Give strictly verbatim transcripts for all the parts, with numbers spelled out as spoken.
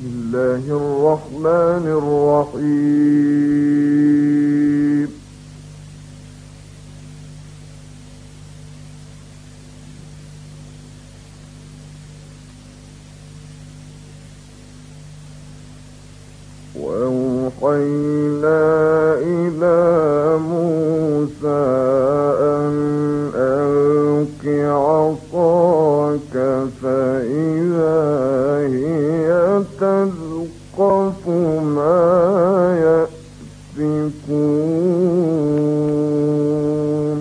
الله الرحمن الرحيم. وأوحينا إلى موسى أن ألق عصاك فإذا هي تلقف ما يأفكون.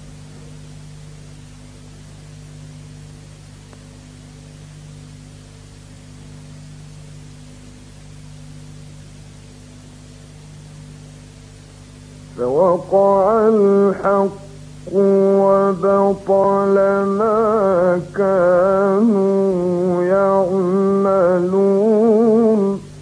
فوقع الحق وبطل ما كانوا يعملون.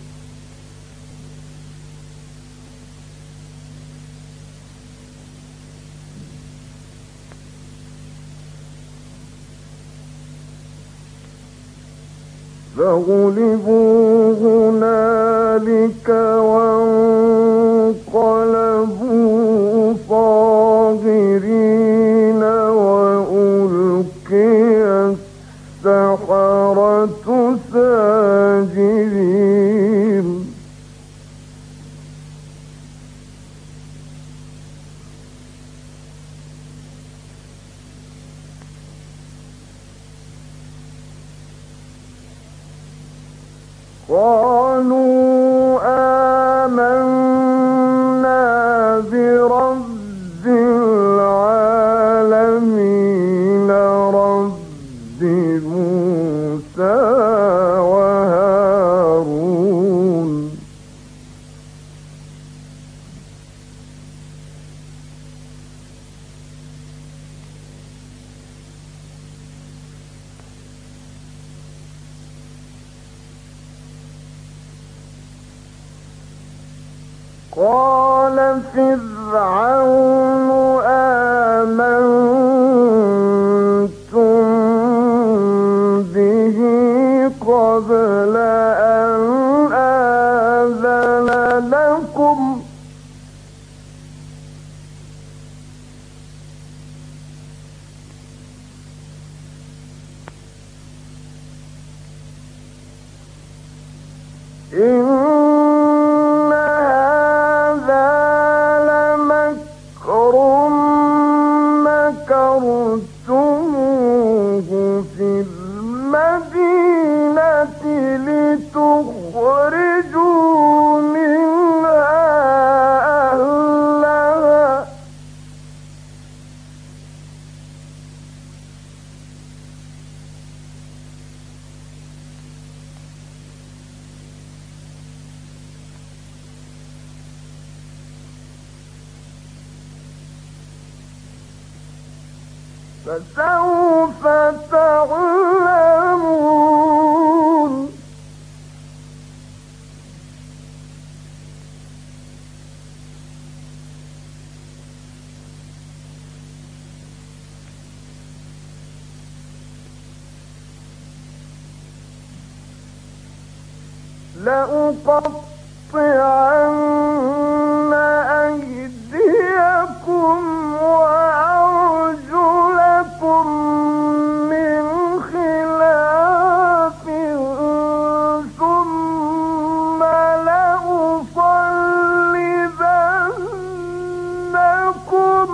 فغلبوا هنالك وانقلبوا صاغرين وألقي السحرة ساجدين. قالوا آمنا برب العالمين رب موسى وهارون. قال فرعون آمنتم به قبل أن آذن لكم إن لتخرجوا منها أهلها فسوف تعلمون. لأقطعن أيديكم وأرجلكم من خلاف ثم لأصلبنكم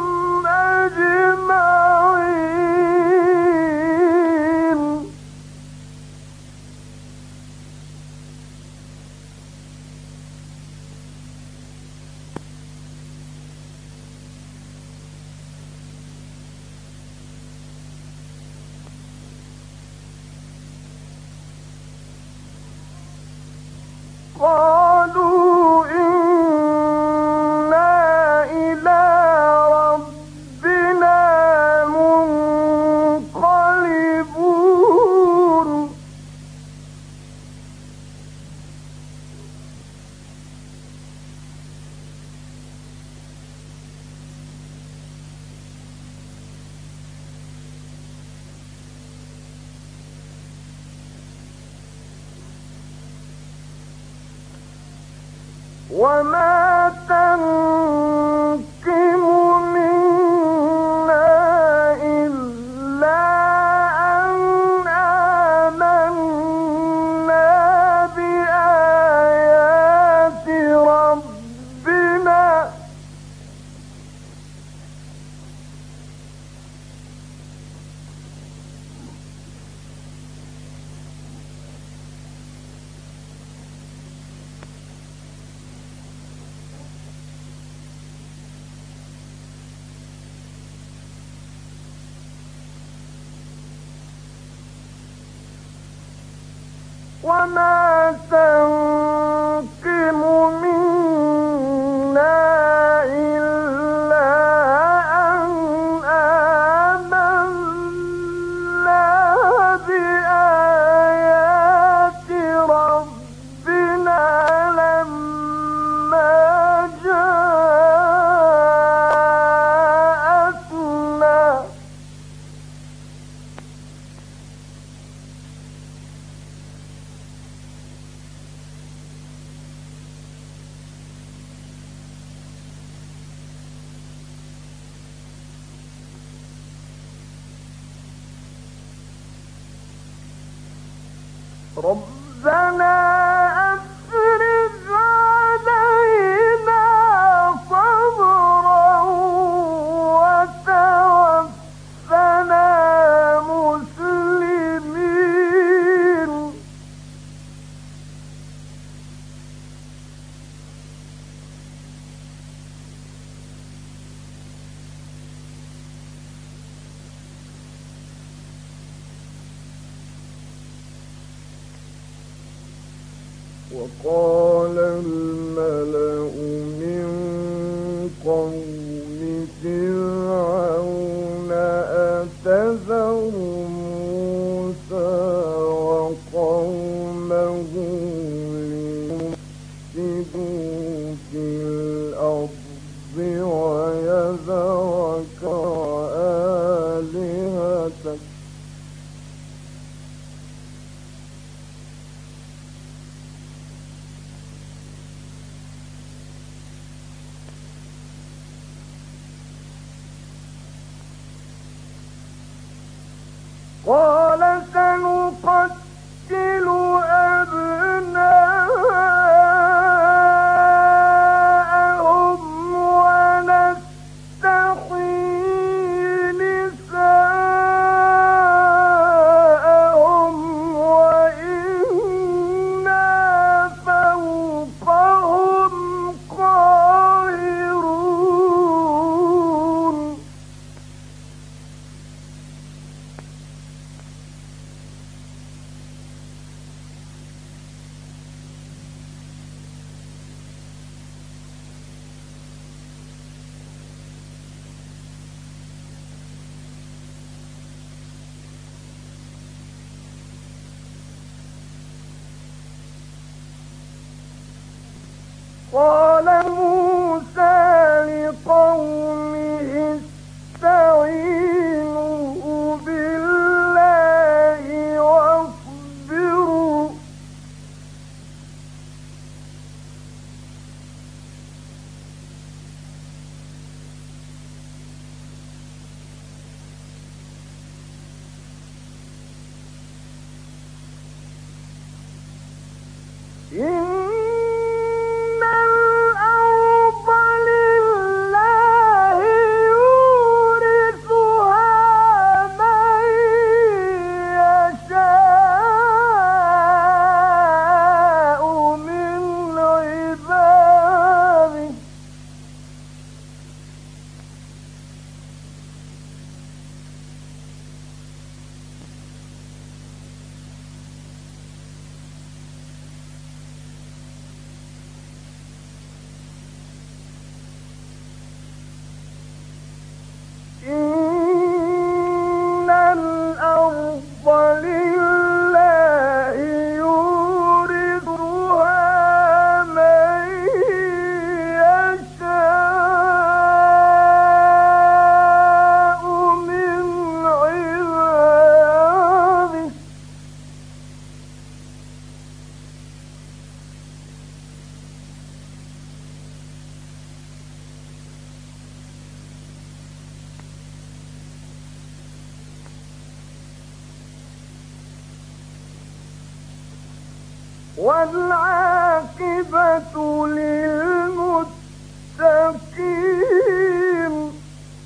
أجمعين. قالوا إنا إلى ربنا منقلبون. وما تنقم منا إلا أن آمنا بآيات ربنا وما تنقم منا إلا أن آمنا بآيات ربنا لما جاءتنا ربنا أفرغ علينا صبرا وتوفنا مسلمين وقال الملأ من قوم فرعون أتذر موسى وقومه ليفسدوا في الأرض ويذرك وآلهتك قال سنقتل أبناءهم ونستحيي نساءهم وإنا فوقهم قاهرون قال موسى لقومه استعينوا بالله واصبروا إن الأرض لله والعاقبة للمتقين.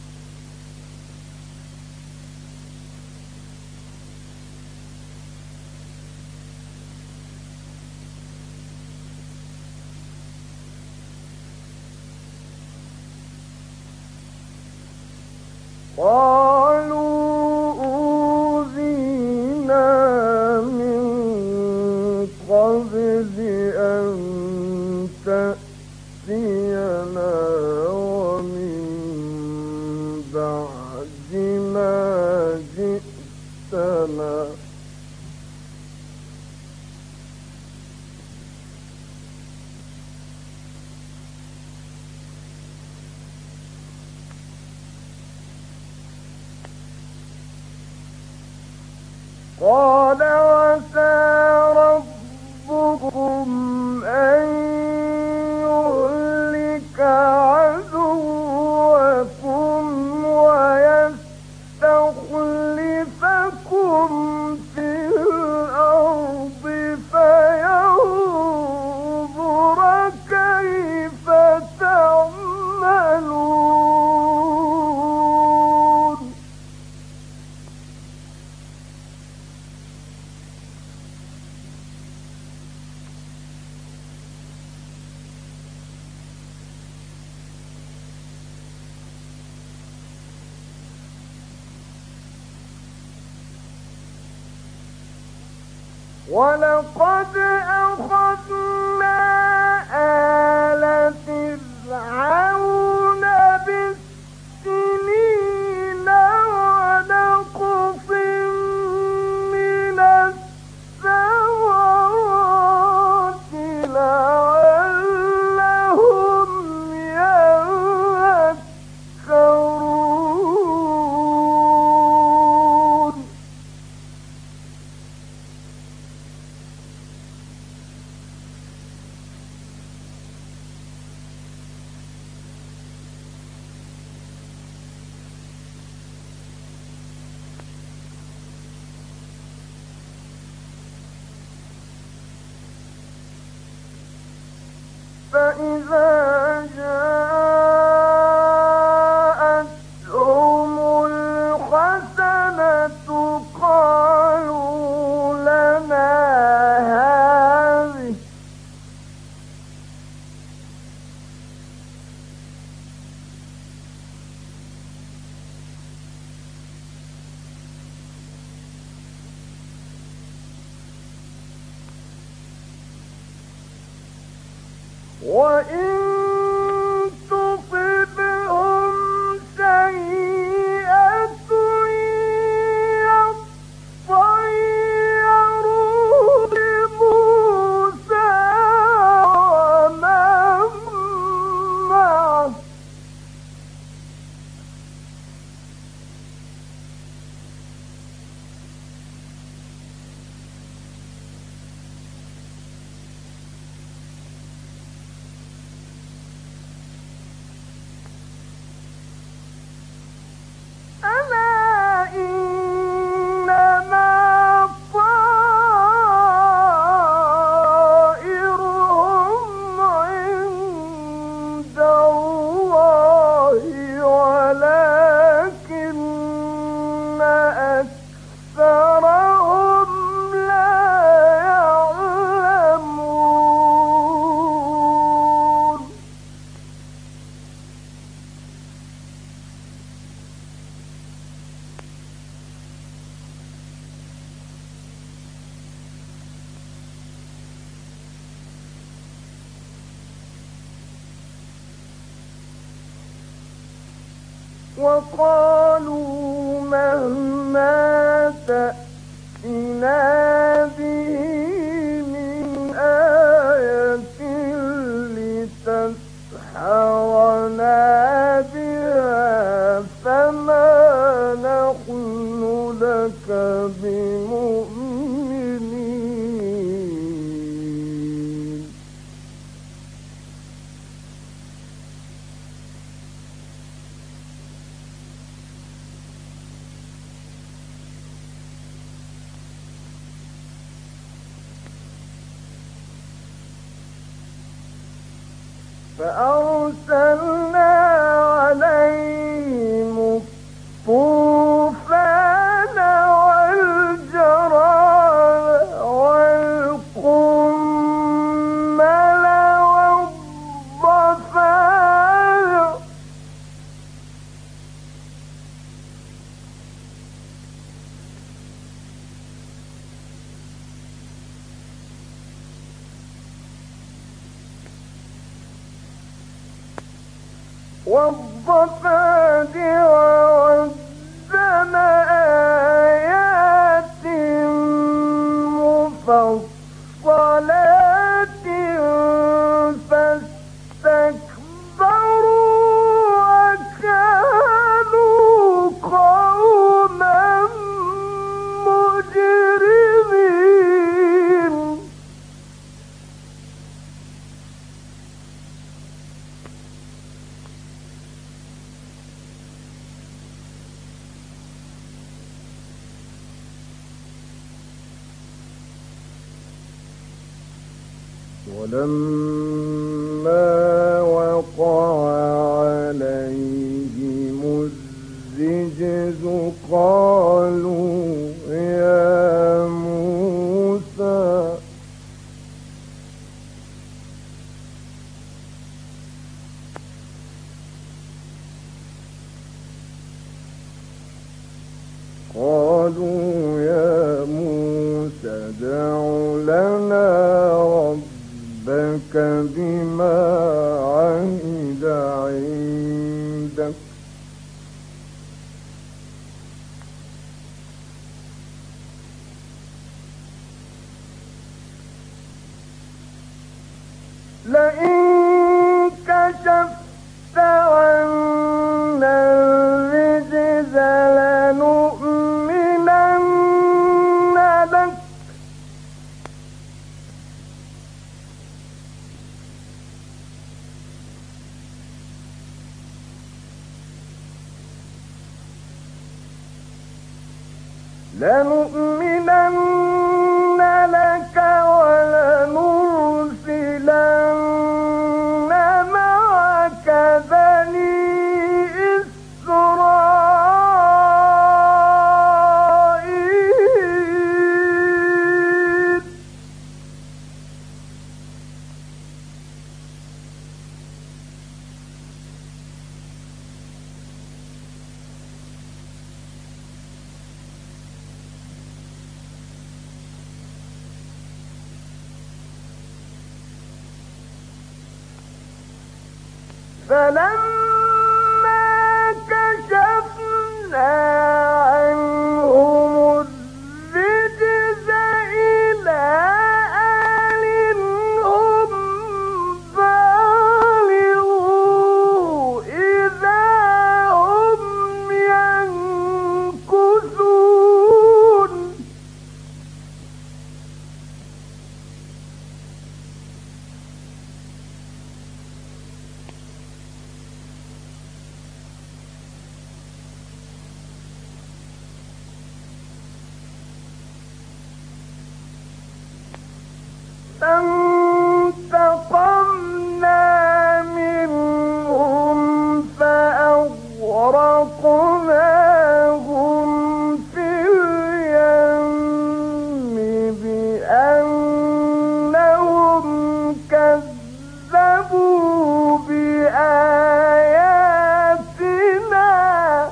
قالوا أوذينا من قبل أن تأتينا ومن بعد ما جئتنا. قال عسى ربكم أن يهلك عدوكم ويستخلفكم في الأرض فينظر كيف تعملون. ولقد أخذنا آل فرعون بالسنين ونقص من الثمرات لعلهم يذكرون. فإذا جاءتهم الحسنة قالوا لنا هذه وإن تصبهم سيئة يطيروا بموسى ومن معه ألا إنما طائرهم عند الله ولكن أكثرهم لا يعلمون. وقالوا مهما تأتنا به من آية لتسحرنا بها فما نحن لك بمؤمنين. فأرسلنا عليهم الطوفان والجراد والقمل والضفادع والضفادع والدم آيات مفصلات فاستكبروا وكانوا قوما مجرمين. ولما وقع عليهم الرجز قالوا يا موسى قالوا يا موسى ادع لنا ربك بما عهد عندك لئن كشفت عنا الرجز لنؤمنن لك لنؤمنن لك ولنرسلن معك بني إسرائيل فلما كشفنا عنهم الرجز إلى أجل هم بالغوه إذا هم ينكثون. فانتقمنا منهم فأغرقناهم في اليم بأنهم كذبوا بآياتنا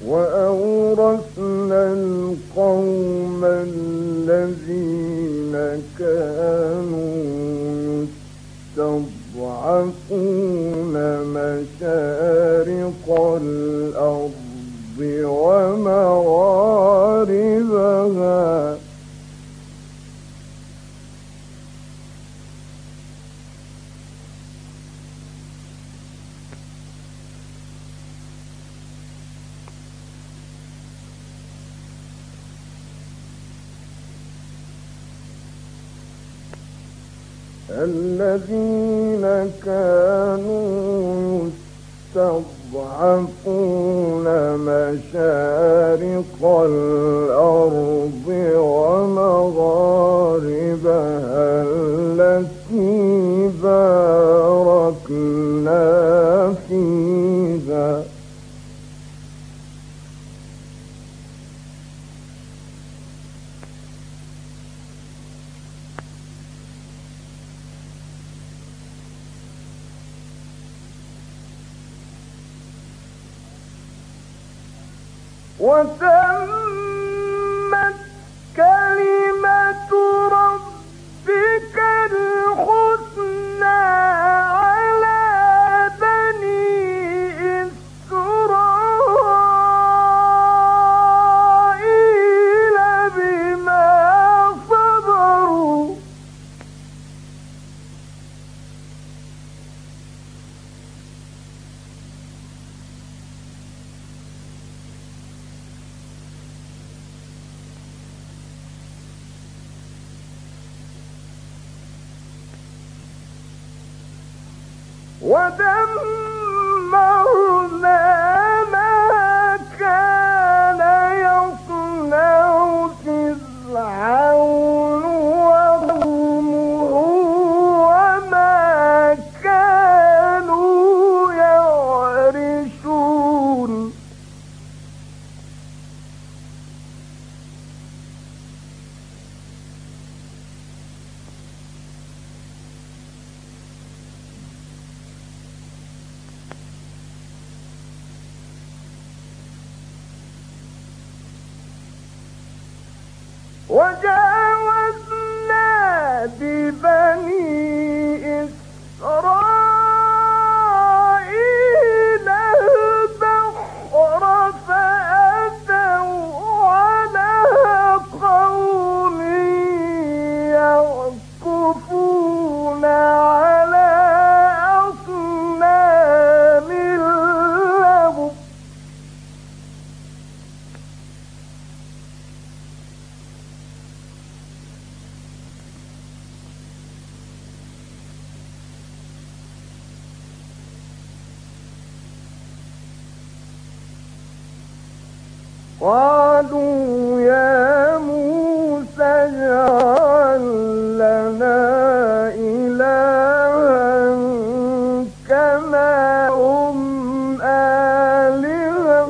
وأورثنا القوم الذين كانوا يستضعفون مشارق الأرض ومغاربها الذين كانوا يستضعفون مشارق الأرض ومغاربها التي باركنا فيها وتمت كلمة ربك الحسنى على بني إسرائيل بما صبروا ودمرنا ما كان يصنع فرعون وقومه وما كانوا يعرشون وجاوزنا ببني إسرائيل البحر فأتوا على قوم يعكفون على أصنام لهم قالوا يا موسى اجعل لنا إلها كما هم آلهة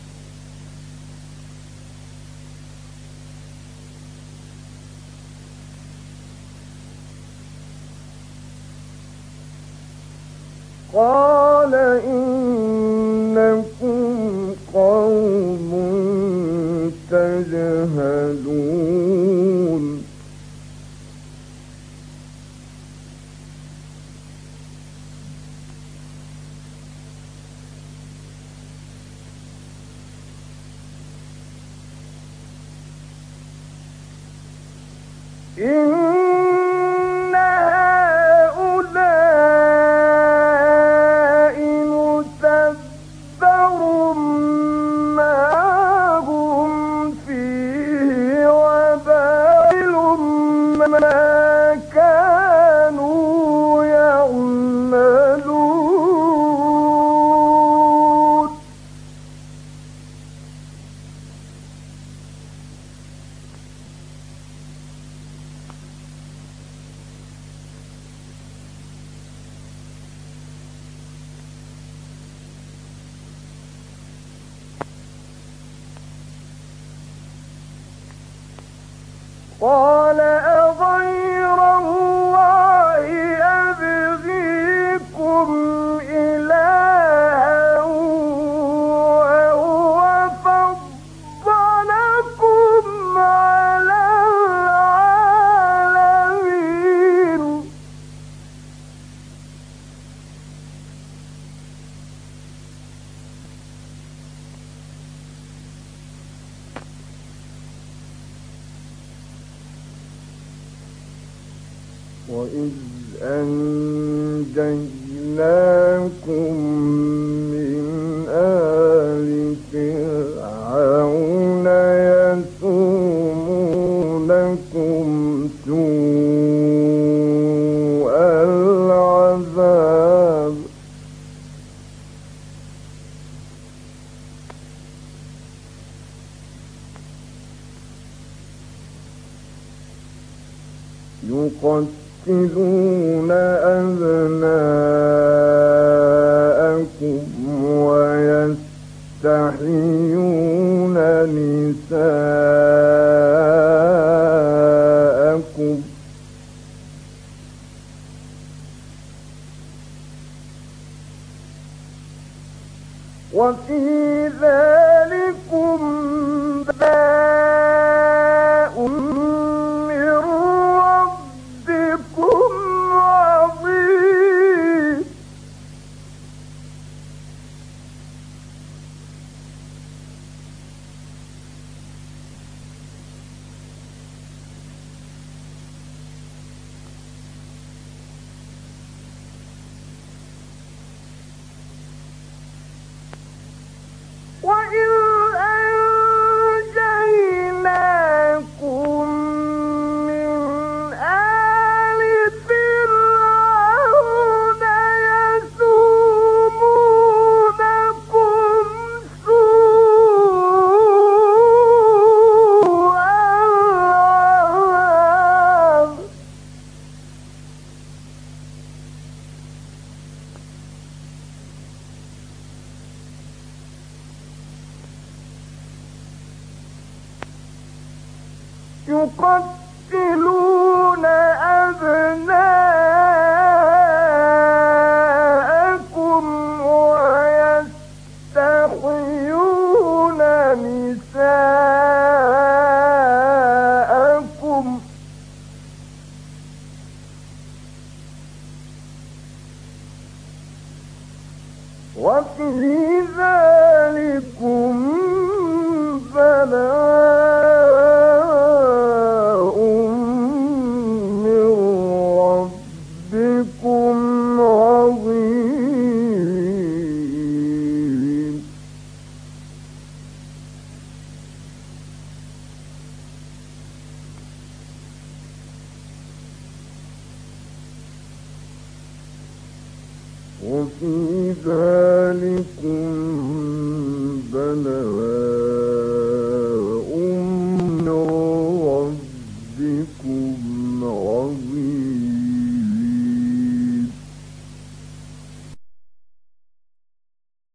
قال إنكم قوم تجهلون إن هؤلاء متبر ما هم فيه وباطل ما كانوا يعملون قال أغير الله أبغيكم إلها وهو وإذ أنجيناكم من آل فرعون يسومونكم سوء العذاب يقتلون أبناءكم ويستحيون نساءكم وفي ذلكم بلاء من ربكم عظيم وإذ أنجيناكم من آل فرعون يسومونكم سوء العذاب يقتلون أبناءكم ويستحيون نساءكم وفي ذلكم بلاء من ربكم عظيم وفي ذلكم بلاء